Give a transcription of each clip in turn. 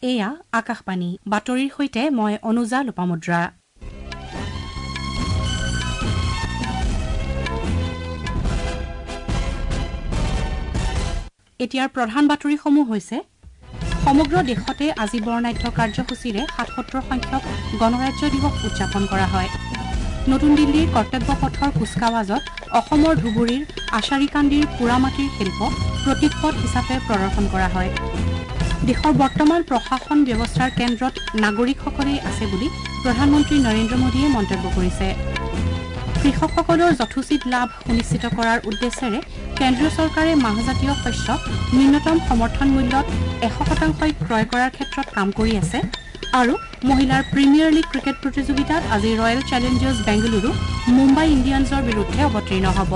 এয়া আকাশবাণী বাতৰিৰ সৈতে মই অনুজা লোপামুদ্ৰা। এতিয়াৰ প্ৰধান বাতৰিসমূহ হৈছে সমগ্ৰ দেশতে আজি বৰ্ণাঢ্য কাৰ্যসূচীৰে ৭৭ সংখ্যক গণৰাজ্য দিৱস উদযাপন কৰা হয়। নতুন দিল্লীৰ কৰ্তব্য পথৰ কুচকাৱাজত অসমৰ ধুবুৰীৰ আশাৰীকান্দিৰ পোৰামাটিৰ শিল্প প্ৰতীকপট হিচাপে প্ৰদৰ্শন কৰা হয়। দেশৰ বৰ্তমান প্ৰশাসন ব্যৱস্থাৰ কেন্দ্ৰত নাগৰিকসকলেই আছে বুলি প্ৰধানমন্ত্ৰী নৰেন্দ্ৰ মোদীয়ে মন্তব্য কৰিছে। কৃষকসকলৰ যথোচিত লাভ সুনিশ্চিত কৰাৰ উদ্দেশ্যেৰে কেন্দ্ৰীয় চৰকাৰে মাহজাতীয় শস্য ন্যূনতম সমৰ্থন মূল্যত ১০০% ক্ৰয় কৰাৰ ক্ষেত্ৰত কাম কৰি আছে। আৰু মহিলাৰ প্ৰিমিয়াৰ লীগ ক্ৰিকেট প্ৰতিযোগিতাত আজি ৰয়েল চেলেঞ্জাৰ্ছ বেংগালুৰু মুম্বাই ইণ্ডিয়ানছৰ বিৰুদ্ধে অৱতীৰ্ণ হ'ব।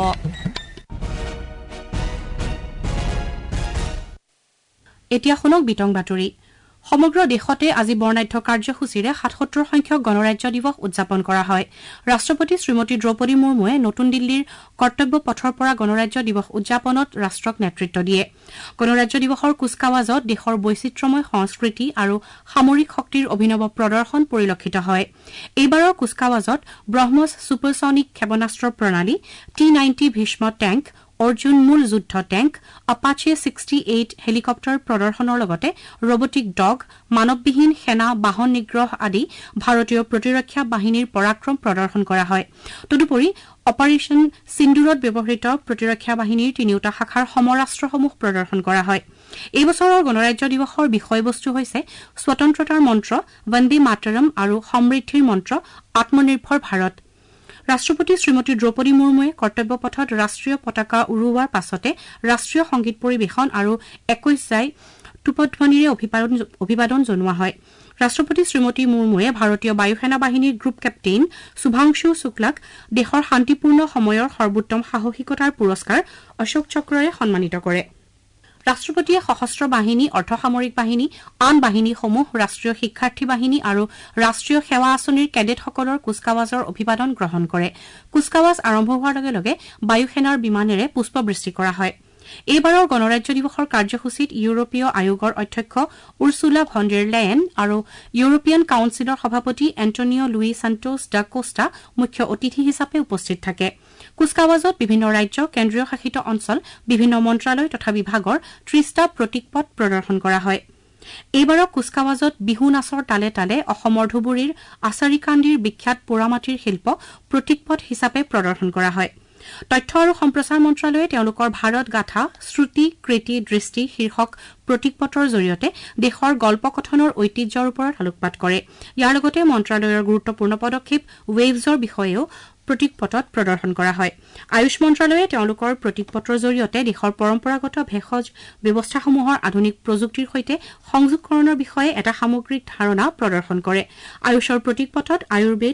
এতিয়া শুনক বিতং বাতৰি। সমগ্ৰ দেশতে আজি বৰ্ণাঢ্য কাৰ্যসূচীৰে ৭৭ সংখ্যক গণৰাজ্য দিৱস উদযাপন কৰা হয়। ৰাষ্ট্ৰপতি শ্ৰীমতী দ্ৰৌপদী মুৰ্মুৱে নতুন দিল্লীৰ কৰ্তব্য পথৰ পৰা গণৰাজ্য দিৱস উদযাপনত ৰাষ্ট্ৰক নেতৃত্ব দিয়ে। গণৰাজ্য দিৱসৰ কুচকাৱাজত দেশৰ বৈচিত্ৰ্যময় সংস্কৃতি আৰু সামৰিক শক্তিৰ অভিনৱ প্ৰদৰ্শন পৰিলক্ষিত হয়। এইবাৰৰ কুচকাৱাজত ব্ৰহ্মছ ছুপাৰছনিক ক্ষেপণাস্ত্ৰ প্ৰণালী, T-90 ভীষ্ম টেংক, অৰ্জুন মূল যুদ্ধ টেংক, আপাচে 68 হেলিকপ্টাৰ প্ৰদৰ্শনৰ লগতে ৰবটিক ডগ, মানৱবিহীন সেনা বাহন নিগ্ৰহ আদি ভাৰতীয় প্ৰতিৰক্ষা বাহিনীৰ পৰাক্ৰম প্ৰদৰ্শন কৰা হয়। তদুপৰি অপাৰেশ্যন সিন্দুৰত ব্যৱহৃত প্ৰতিৰক্ষা বাহিনীৰ তিনিওটা শাখাৰ সমৰাস্ত্ৰসমূহ প্ৰদৰ্শন কৰা হয়। এই বছৰৰ গণৰাজ্য দিৱসৰ বিষয়বস্তু হৈছে স্বতন্ত্ৰতাৰ মন্ত্ৰ বন্দে মাতৰম আৰু সমৃদ্ধিৰ মন্ত্ৰ আত্মনিৰ্ভৰ ভাৰত। ৰাষ্ট্ৰপতি শ্ৰীমতী দ্ৰৌপদী মুৰ্মুৱে কৰ্তব্য পথত ৰাষ্ট্ৰীয় পতাকা উৰুওৱাৰ পাছতে ৰাষ্ট্ৰীয় সংগীত পৰিৱেশন আৰু ২১ জাই টুপধ্বনিৰে অভিবাদন জনোৱা হয়। ৰাষ্ট্ৰপতি শ্ৰীমতী মুৰ্মুৱে ভাৰতীয় বায়ু সেনা বাহিনীৰ গ্ৰুপ কেপ্টেইন শুভাংশু শুক্লাক দেশৰ শান্তিপূৰ্ণ সময়ৰ সৰ্বোত্তম সাহসিকতাৰ পুৰস্কাৰ অশোক চক্ৰৰে সন্মানিত কৰে। ৰাষ্ট্ৰপতিয়ে সশস্ত্ৰ বাহিনী, অৰ্ধসামৰিক বাহিনী, আন বাহিনীসমূহ, ৰাষ্ট্ৰীয় শিক্ষাৰ্থী বাহিনী আৰু ৰাষ্ট্ৰীয় সেৱা আঁচনিৰ কেডেটসকলৰ কুচকাৱাজৰ অভিবাদন গ্ৰহণ কৰে। কুচকাৱাজ আৰম্ভ হোৱাৰ লগে লগে বায়ু সেনাৰ বিমানেৰে পুষ্পবৃষ্টি কৰা হয়। এইবাৰৰ গণৰাজ্য দিৱসৰ কাৰ্যসূচীত ইউৰোপীয় আয়োগৰ অধ্যক্ষ উৰ্চুলা ভন ডেৰ লেয়েন আৰু ইউৰোপীয়ান কাউন্সিলৰ সভাপতি এণ্টনিঅ লুই সান্তোছ ডা কোষ্টা মুখ্য অতিথি হিচাপে উপস্থিত থাকে। কুচকাৱাজত বিভিন্ন ৰাজ্য, কেন্দ্ৰীয় শাসিত অঞ্চল, বিভিন্ন মন্ত্ৰালয় তথা বিভাগৰ ৩০টা প্ৰতীকপট প্ৰদৰ্শন কৰা হয়। এইবাৰৰ কুচকাৱাজত বিহু নাচৰ তালে তালে অসমৰ ধুবুৰীৰ আচাৰীকান্দিৰ বিখ্যাত পোৰামাটিৰ শিল্প প্ৰতীকপট হিচাপে প্ৰদৰ্শন কৰা হয়। তথ্য আৰু সম্প্ৰচাৰ মন্ত্ৰালয়ে তেওঁলোকৰ ভাৰত গাথা শ্ৰুতি কৃতি দৃষ্টি শীৰ্ষক প্ৰতীকপটৰ জৰিয়তে দেশৰ গল্পকথনৰ ঐতিহ্যৰ ওপৰত আলোকপাত কৰে। ইয়াৰ লগতে মন্ত্ৰালয়ৰ গুৰুত্বপূৰ্ণ পদক্ষেপ ৱেভছৰ বিষয়েও প্ৰতীকপটত প্ৰদৰ্শন কৰা হয়। আয়ুষ মন্ত্ৰালয়ে তেওঁলোকৰ প্ৰতীকপটৰ জৰিয়তে দেশৰ পৰম্পৰাগত ভেষজ ব্যৱস্থাসমূহৰ আধুনিক প্ৰযুক্তিৰ সৈতে সংযোগকৰণৰ বিষয়ে এটা সামগ্ৰিক ধাৰণা প্ৰদৰ্শন কৰে। আয়ুষৰ প্ৰতীকপটত আয়ুৰ্বেদ,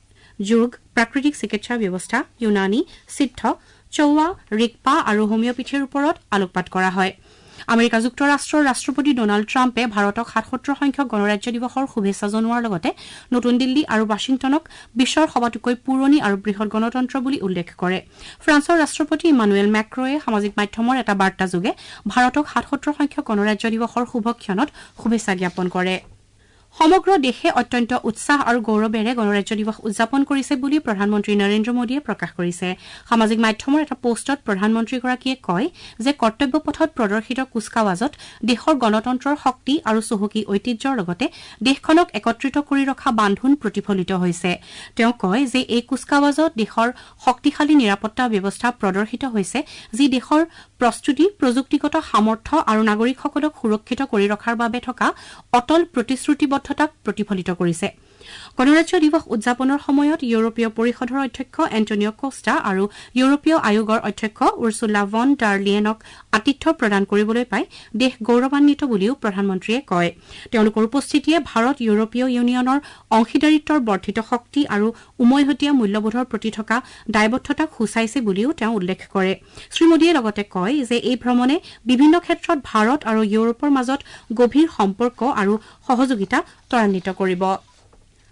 যোগ, প্ৰাকৃতিক চিকিৎসা ব্যৱস্থা, ইউনানী, সিদ্ধ, চৌৱা, ৰিকপা আৰু হোমিঅপেথিৰ ওপৰত আলোকপাত কৰা হয়। আমেৰিকা যুক্তৰাষ্ট্ৰৰ ৰাষ্ট্ৰপতি ডনাল্ড ট্ৰাম্পে ভাৰতক ৭৭ সংখ্যক গণৰাজ্য দিৱসৰ শুভেচ্ছা জনোৱাৰ লগতে নতুন দিল্লী আৰু ৱাশ্বিংটনক বিশ্বৰ সবাতোকৈ পুৰণি আৰু বৃহৎ গণতন্ত্ৰ বুলি উল্লেখ কৰে। ফ্ৰান্সৰ ৰাষ্ট্ৰপতি ইমানুৱেল মেক্ৰ'য়ে সামাজিক মাধ্যমৰ এটা বাৰ্তাযোগে ভাৰতক ৭৭ সংখ্যক গণৰাজ্য দিৱসৰ শুভক্ষণত শুভেচ্ছা জ্ঞাপন কৰে। সমগ্ৰ দেশে অত্যন্ত উৎসাহ আৰু গৌৰৱেৰে গণৰাজ্য দিৱস উদযাপন কৰিছে বুলি প্ৰধানমন্ত্ৰী নৰেন্দ্ৰ মোদীয়ে প্ৰকাশ কৰিছে। সামাজিক মাধ্যমৰ এটা পোষ্টত প্ৰধানমন্ত্ৰীগৰাকীয়ে কয় যে কৰ্তব্য পথত প্ৰদৰ্শিত কুচকাৱাজত দেশৰ গণতন্ত্ৰৰ শক্তি আৰু চহকী ঐতিহ্যৰ লগতে দেশখনক একত্ৰিত কৰি ৰখা বান্ধোন প্ৰতিফলিত হৈছে। তেওঁ কয় যে এই কুচকাৱাজত দেশৰ শক্তিশালী নিৰাপত্তা ব্যৱস্থা প্ৰদৰ্শিত হৈছে, যি দেশৰ প্ৰস্তুতি, প্ৰযুক্তিগত সামৰ্থ্য আৰু নাগৰিকসকলক সুৰক্ষিত কৰি ৰখাৰ বাবে থকা অটল প্ৰতিশ্ৰুতিবদ্ধতাক প্ৰতিফলিত কৰিছে। গণৰাজ্য দিৱস উদযাপনৰ সময়ত ইউৰোপীয় পৰিষদৰ অধ্যক্ষ এণ্টনিঅ কোষ্টা আৰু ইউৰোপীয় আয়োগৰ অধ্যক্ষ উৰ্চুলা ভন ডাৰ লিয়েনক আতিথ্য প্ৰদান কৰিবলৈ পাই দেশ গৌৰৱান্বিত বুলিও প্ৰধানমন্ত্ৰীয়ে কয়। তেওঁলোকৰ উপস্থিতিয়ে ভাৰত ইউৰোপীয় ইউনিয়নৰ অংশীদাৰিত্বৰ বৰ্ধিত শক্তি আৰু উমৈহতীয়া মূল্যবোধৰ প্ৰতি থকা দায়বদ্ধতাক সূচাইছে বুলিও তেওঁ উল্লেখ কৰে। শ্ৰীমোদীয়ে লগতে কয় যে এই ভ্ৰমণে বিভিন্ন ক্ষেত্ৰত ভাৰত আৰু ইউৰোপৰ মাজত গভীৰ সম্পৰ্ক আৰু সহযোগিতা ত্বৰান্বিত কৰিব।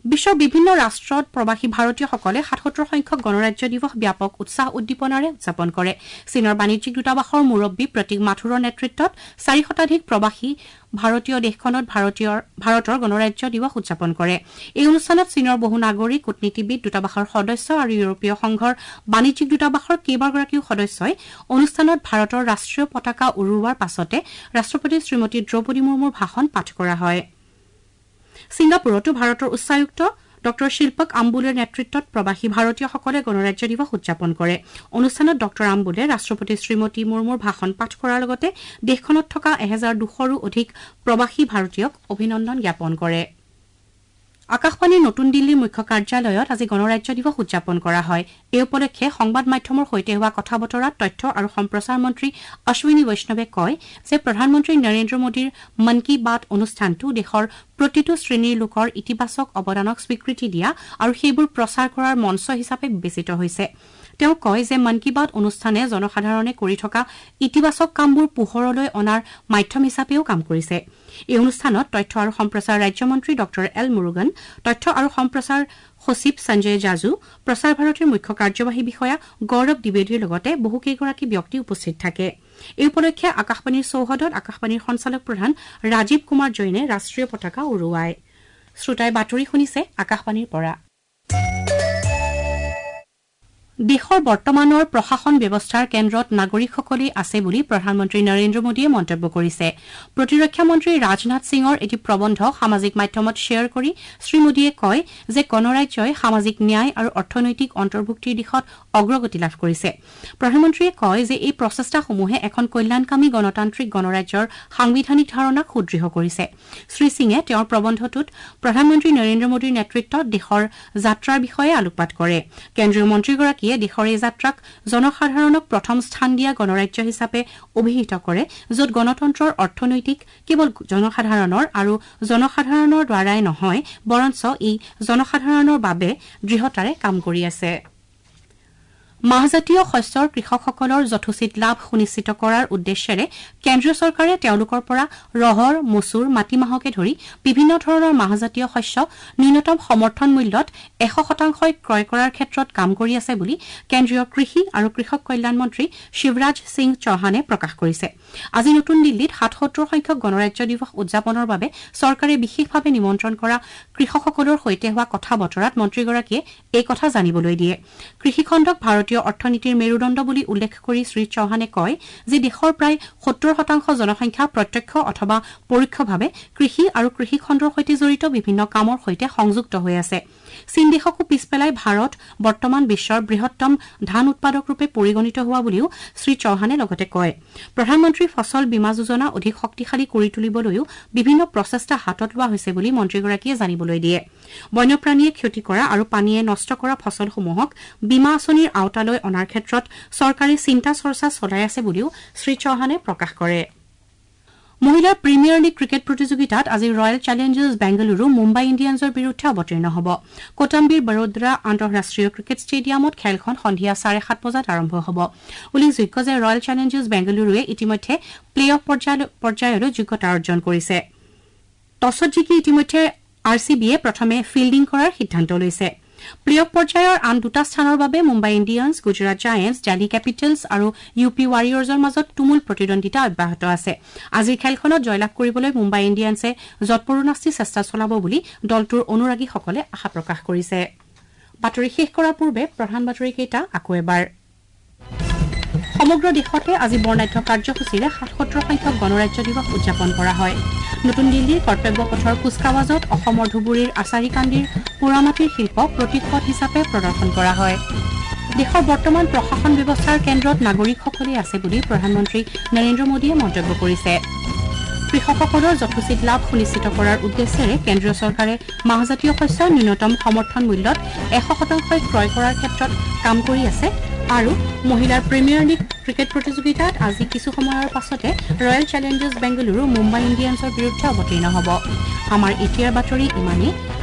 বিশ্বৰ বিভিন্ন ৰাষ্ট্ৰত প্ৰবাসী ভাৰতীয়সকলে ৭৭ সংখ্যক গণৰাজ্য দিৱস ব্যাপক উৎসাহ উদ্দীপনাৰে উদযাপন কৰে চীনৰ বাণিজ্যিক দূতাবাসৰ মুৰব্বী প্ৰতীক মাথুৰৰ নেতৃত্বত ৪ শতাধিক প্ৰবাসী ভাৰতীয় দেশখনত ভাৰতৰ গণৰাজ্য দিৱস উদযাপন কৰে এই অনুষ্ঠানত চীনৰ বহু নাগৰিক কূটনীতিবিদ দূতাবাসৰ সদস্য আৰু ইউৰোপীয় সংঘৰ বাণিজ্যিক দূতাবাসৰ কেইবাগৰাকীও সদস্যই অনুষ্ঠানত ভাৰতৰ ৰাষ্ট্ৰীয় পতাকা উৰুওৱাৰ পাছতে ৰাষ্ট্ৰপতি শ্ৰীমতী দ্ৰৌপদী মুৰ্মুৰ ভাষণ পাঠ কৰা হয় ছিংগাপুৰতো ভাৰতৰ উচ্চায়ুক্ত ডক্টৰ শিল্পক আম্বুলেৰ নেতৃত্বত প্ৰবাসী ভাৰতীয়সকলে গণৰাজ্য দিৱস উদযাপন কৰে অনুষ্ঠানত ডক্টৰ আম্বুলে ৰাষ্ট্ৰপতি শ্ৰীমতী মুৰ্মুৰ ভাষণ পাঠ কৰাৰ লগতে দেশখনত থকা ১,২০০ৰো অধিক প্ৰবাসী ভাৰতীয়ক অভিনন্দন জ্ঞাপন কৰে আকাশবাণীৰ নতুন দিল্লীৰ মুখ্য কাৰ্যালয়ত আজি গণৰাজ্য দিৱস উদযাপন কৰা হয় এই উপলক্ষে সংবাদ মাধ্যমৰ সৈতে হোৱা কথা বতৰাত তথ্য আৰু সম্প্ৰচাৰ মন্ত্ৰী অশ্বিনী বৈষ্ণৱে কয় যে প্ৰধানমন্ত্ৰী নৰেন্দ্ৰ মোদীৰ মন কী বাত অনুষ্ঠানটো দেশৰ প্ৰতিটো শ্ৰেণীৰ লোকৰ ইতিবাচক অৱদানক স্বীকৃতি দিয়া আৰু সেইবোৰ প্ৰচাৰ কৰাৰ মঞ্চ হিচাপে বিবেচিত হৈছে তেওঁ কয় যে মন কী বাত অনুষ্ঠানে জনসাধাৰণে কৰি থকা ইতিবাচক কামবোৰ পোহৰলৈ অনাৰ মাধ্যম হিচাপেও কাম কৰিছে এই অনুষ্ঠানত তথ্য আৰু সম্প্ৰচাৰ ৰাজ্যমন্ত্ৰী ডক্টৰ এল মুৰুগন তথ্য আৰু সম্প্ৰচাৰ সচিব সঞ্জয় জাজু প্ৰচাৰ ভাৰতীৰ মুখ্য কাৰ্যবাহী বিষয়া গৌৰৱ দ্বিবেদীৰ লগতে বহুকেইগৰাকী ব্যক্তি উপস্থিত থাকে এই উপলক্ষে আকাশবাণীৰ চৌহদত আকাশবাণীৰ সঞ্চালক প্ৰধান ৰাজীৱ কুমাৰ জৈনে ৰাষ্ট্ৰীয় পতাকা উৰুৱায় শ্ৰোতাই বাতৰি শুনিছে আকাশবাণীৰ পৰা দেশৰ বৰ্তমানৰ প্ৰশাসন ব্যৱস্থাৰ কেন্দ্ৰত নাগৰিকসকলে আছে বুলি প্ৰধানমন্ত্ৰী নৰেন্দ্ৰ মোদীয়ে মন্তব্য কৰিছে প্ৰতিৰক্ষা মন্ত্ৰী ৰাজনাথ সিঙৰ এটি প্ৰবন্ধ সামাজিক মাধ্যমত শ্বেয়াৰ কৰি শ্ৰী মোদীয়ে কয় যে গণৰাজ্যই সামাজিক ন্যায় আৰু অৰ্থনৈতিক অন্তৰ্ভুক্তিৰ দিশত অগ্ৰগতি লাভ কৰিছে প্ৰধানমন্ত্ৰীয়ে কয় যে এই প্ৰচেষ্টাসমূহে এখন কল্যাণকামী গণতান্ত্ৰিক গণৰাজ্যৰ সাংবিধানিক ধাৰণাক সুদৃঢ় কৰিছে শ্ৰী সিঙে তেওঁৰ প্ৰবন্ধটোত প্ৰধানমন্ত্ৰী নৰেন্দ্ৰ মোদীৰ নেতৃত্বত দেশৰ যাত্ৰাৰ বিষয়ে আলোকপাত কৰে কেন্দ্ৰীয় মন্ত্ৰীগৰাকীয়ে দেশৰ এই যাত্ৰাক জনসাধাৰণক প্ৰথম স্থান দিয়া গণৰাজ্য হিচাপে অভিহিত কৰে য'ত গণতন্ত্ৰৰ অৰ্থনৈতিক কেৱল জনসাধাৰণৰ আৰু জনসাধাৰণৰ দ্বাৰাই নহয় বৰঞ্চ ই জনসাধাৰণৰ বাবে দৃঢ়তাৰে কাম কৰি আছে মাহজাতীয় শস্যৰ কৃষকসকলৰ যথোচিত লাভ সুনিশ্চিত কৰাৰ উদ্দেশ্যেৰে কেন্দ্ৰীয় চৰকাৰে তেওঁলোকৰ পৰা ৰহৰ মচুৰ মাটিমাহকে ধৰি বিভিন্ন ধৰণৰ মাহজাতীয় শস্য ন্যূনতম সমৰ্থন মূল্যত ১০০% ক্ৰয় কৰাৰ ক্ষেত্ৰত কাম কৰি আছে বুলি কেন্দ্ৰীয় কৃষি আৰু কৃষক কল্যাণ মন্ত্ৰী শিৱৰাজ সিং চৌহানে প্ৰকাশ কৰিছে আজি নতুন দিল্লীত ৭৭ সংখ্যক গণৰাজ্য দিৱস উদযাপনৰ বাবে চৰকাৰে বিশেষভাৱে নিমন্ত্ৰণ কৰা কৃষকসকলৰ সৈতে হোৱা কথা বতৰাত মন্ত্ৰীগৰাকীয়ে এই কথা জানিবলৈ দিয়ে কৃষিখণ্ডক ভাৰতীয় অৰ্থনীতিৰ মেৰুদণ্ড বুলি উল্লেখ কৰি শ্ৰী চৌহানে কয় যে দেশৰ প্ৰায় ৭০% জনসংখ্যা প্ৰত্যক্ষ অথবা পৰোক্ষভাৱে কৃষি আৰু কৃষিখণ্ডৰ সৈতে জড়িত বিভিন্ন কামৰ সৈতে সংযুক্ত হৈ আছে চীন দেশকো পিছ পেলাই ভাৰত বৰ্তমান বিশ্বৰ বৃহত্তম ধান উৎপাদক ৰূপে পৰিগণিত হোৱা বুলিও শ্ৰী চৌহানে লগতে কয় প্ৰধানমন্ত্ৰী ফচল বীমা যোজনা অধিক শক্তিশালী কৰি তুলিবলৈও বিভিন্ন প্ৰচেষ্টা হাতত লোৱা হৈছে বুলি মন্ত্ৰীগৰাকীয়ে জানিবলৈ দিয়ে বন্যপ্ৰাণীয়ে ক্ষতি কৰা আৰু পানীয়ে নষ্ট কৰা ফচলসমূহক বীমা আঁচনিৰ আওতালৈ অনাৰ ক্ষেত্ৰত চৰকাৰে চিন্তা চৰ্চা চলাই আছে বুলিও শ্ৰী চৌহানে প্ৰকাশ কৰে মহিলাৰ প্ৰিমিয়াৰ লীগ ক্ৰিকেট প্ৰতিযোগিতাত আজি ৰয়েল চেলেঞ্জাৰ্ছ বেংগালুৰু মুম্বাই ইণ্ডিয়ানছৰ বিৰুদ্ধে অৱতীৰ্ণ হ'ব কোটাম্বীৰ বৰোদ্ৰা আন্তঃৰাষ্ট্ৰীয় ক্ৰিকেট ষ্টেডিয়ামত খেলখন সন্ধিয়া 7:30 বজাত আৰম্ভ হ'ব উল্লেখযোগ্য যে ৰয়েল চেলেঞ্জাৰ্ছ বেংগালুৰুৱে ইতিমধ্যে প্লে অফ পৰ্যায়লৈ যোগ্যতা অৰ্জন কৰিছে টছত জিকি ইতিমধ্যে আৰচিবিয়ে প্ৰথমে ফিল্ডিং কৰাৰ সিদ্ধান্ত লৈছে প্লে অফ পৰ্যায়ৰ আন দুটা স্থানৰ বাবে Mumbai Indians Gujarat giants Delhi capitals আৰু ইউ পি ৱাৰিয়ৰ্ছৰ মাজত তুমুল প্ৰতিদ্বন্দ্বিতা অব্যাহত আছে আজিৰ খেলখনত জয়লাভ কৰিবলৈ মুম্বাই ইণ্ডিয়ানছে যৎপৰোনাস্তি চেষ্টা চলাব বুলি দলটোৰ অনুৰাগীসকলে আশা প্ৰকাশ কৰিছে বাতৰি শেষ কৰাৰ পূৰ্বে প্ৰধান বাতৰিকেইটা আকৌ এবাৰ সমগ্ৰ দেশতে আজি বৰ্ণাঢ্য কাৰ্যসূচীৰে ৭৭ সংখ্যক গণৰাজ্য দিৱস উদযাপন কৰা হয় নতুন দিল্লীৰ কৰ্তব্য পথৰ কুচকাৱাজত অসমৰ ধুবুৰীৰ আচাৰীকান্দিৰ পোৰামাটিৰ শিল্প প্ৰতীকপথ হিচাপে প্ৰদৰ্শন কৰা হয় দেশৰ বৰ্তমান প্ৰশাসন ব্যৱস্থাৰ কেন্দ্ৰত নাগৰিকসকলে আছে বুলি প্ৰধানমন্ত্ৰী নৰেন্দ্ৰ মোদীয়ে মন্তব্য কৰিছে কৃষকসকলৰ যথোচিত লাভ সুনিশ্চিত কৰাৰ উদ্দেশ্যেৰে কেন্দ্ৰীয় চৰকাৰে মাহজাতীয় শস্য ন্যূনতম সমৰ্থন মূল্যত ১০০% ক্ৰয় কৰাৰ ক্ষেত্ৰত কাম কৰি আছে আৰু মহিলাৰ প্ৰিমিয়াৰ লীগ ক্ৰিকেট প্ৰতিযোগিতাত আজি কিছু সময়ৰ পাছতে ৰয়েল চেলেঞ্জাৰ্ছ বেংগালুৰু মুম্বাই ইণ্ডিয়ানছৰ বিৰুদ্ধে অৱতীৰ্ণ হ'ব আমাৰ এতিয়াৰ বাতৰি ইমানেই